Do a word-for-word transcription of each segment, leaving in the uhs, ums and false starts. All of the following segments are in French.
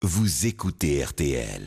Vous écoutez R T L.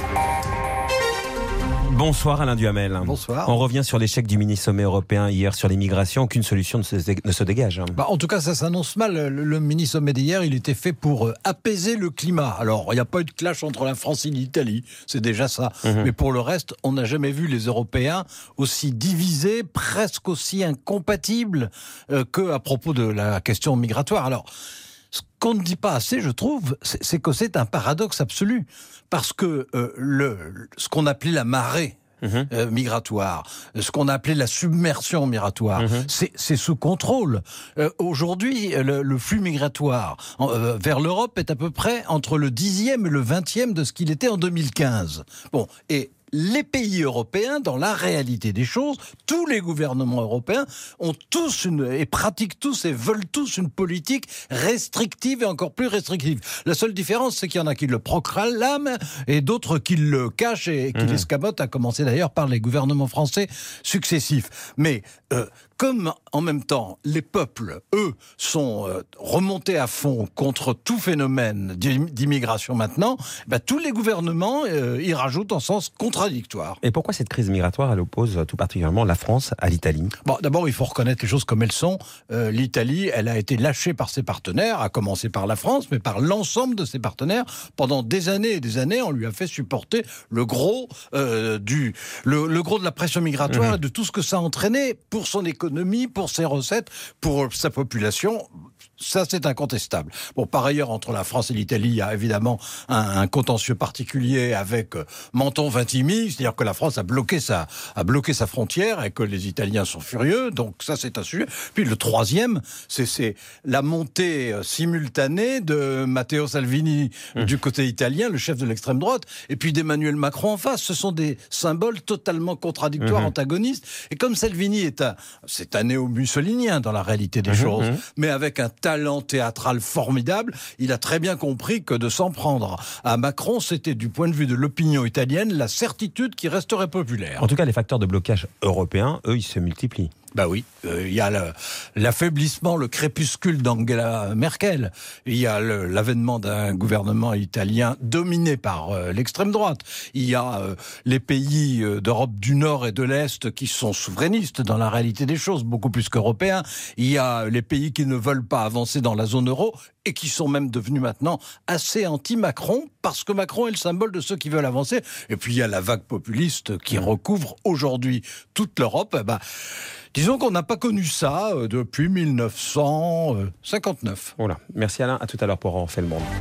Bonsoir Alain Duhamel. Bonsoir. On revient sur l'échec du mini-sommet européen hier sur l'immigration. Aucune solution ne se, ne se dégage. Bah, en tout cas, ça s'annonce mal. Le, le mini-sommet d'hier, il était fait pour euh, apaiser le climat. Alors, il n'y a pas eu de clash entre la France et l'Italie, c'est déjà ça. Mmh. Mais pour le reste, on n'a jamais vu les Européens aussi divisés, presque aussi incompatibles euh, qu'à propos de la question migratoire. Alors, ce qu'on ne dit pas assez, je trouve, c'est, c'est que c'est un paradoxe absolu. Parce que euh, le, ce qu'on appelait la marée mmh. euh, migratoire, ce qu'on appelait la submersion migratoire, mmh. c'est, c'est sous contrôle. Euh, aujourd'hui, le, le flux migratoire en, euh, vers l'Europe est à peu près entre le dixième et le vingtième de ce qu'il était en deux mille quinze. Bon, et les pays européens, dans la réalité des choses, tous les gouvernements européens ont tous une, et pratiquent tous et veulent tous une politique restrictive et encore plus restrictive. La seule différence, c'est qu'il y en a qui le proclament et d'autres qui le cachent et qui mmh. l'escamotent, à commencer d'ailleurs par les gouvernements français successifs. Mais euh, comme en même temps, les peuples, eux, sont euh, remontés à fond contre tout phénomène d'immigration maintenant, bah, tous les gouvernements euh, y rajoutent en sens contradictoire. Et pourquoi cette crise migratoire, elle oppose tout particulièrement la France à l'Italie ? Bon, d'abord, il faut reconnaître les choses comme elles sont. Euh, L'Italie, elle a été lâchée par ses partenaires, à commencer par la France, mais par l'ensemble de ses partenaires. Pendant des années et des années, on lui a fait supporter le gros, euh, du, le, le gros de la pression migratoire mmh. et de tout ce que ça a entraîné pour son économie, pour ses recettes, pour sa population. Ça, c'est incontestable. Bon, par ailleurs, entre la France et l'Italie, il y a évidemment un, un contentieux particulier avec euh, Menton-Vintimille, c'est-à-dire que la France a bloqué sa, a bloqué sa frontière et que les Italiens sont furieux. Donc ça, c'est un sujet. Puis le troisième, c'est, c'est la montée euh, simultanée de Matteo Salvini mmh. du côté italien, le chef de l'extrême droite, et puis d'Emmanuel Macron en face. Ce sont des symboles totalement contradictoires, mmh. antagonistes. Et comme Salvini est un, c'est un néo-mussolinien dans la réalité des mmh. choses, mmh. mais avec un talent théâtral formidable, il a très bien compris que de s'en prendre à Macron, c'était du point de vue de l'opinion italienne la certitude qui resterait populaire. En tout cas, les facteurs de blocage européens, eux, ils se multiplient. Bah oui, il euh, y a le, l'affaiblissement, le crépuscule d'Angela Merkel. Il y a le, l'avènement d'un gouvernement italien dominé par euh, l'extrême droite. Il y a euh, les pays euh, d'Europe du Nord et de l'Est qui sont souverainistes dans la réalité des choses, beaucoup plus qu'européens. Il y a les pays qui ne veulent pas avancer dans la zone euro et qui sont même devenus maintenant assez anti-Macron parce que Macron est le symbole de ceux qui veulent avancer. Et puis il y a la vague populiste qui recouvre aujourd'hui toute l'Europe. Eh ben, disons qu'on n'a pas connu ça depuis mille neuf cent cinquante-neuf. Voilà. Merci Alain, à tout à l'heure pour En fait le monde.